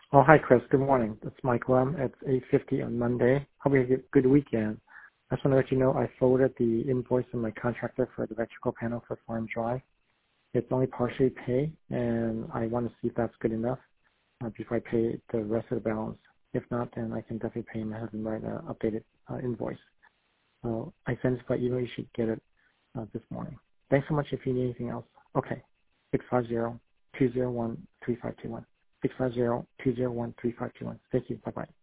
Oh, hi, Chris. Good morning. It's Mike Lum. It's 8:50 on Monday. Hope you have a good weekend. I just want to let you know I forwarded the invoice of my contractor for the electrical panel for Farm Drive. It's only partially paid, and I want to see if that's good enough before I pay the rest of the balance. If not, then I can definitely pay him and have him write an updated invoice. I sent it by email. You should get it this morning. Thanks so much. If you need anything else, okay. 650-201-3521. 650-201-3521. Thank you. Bye-bye.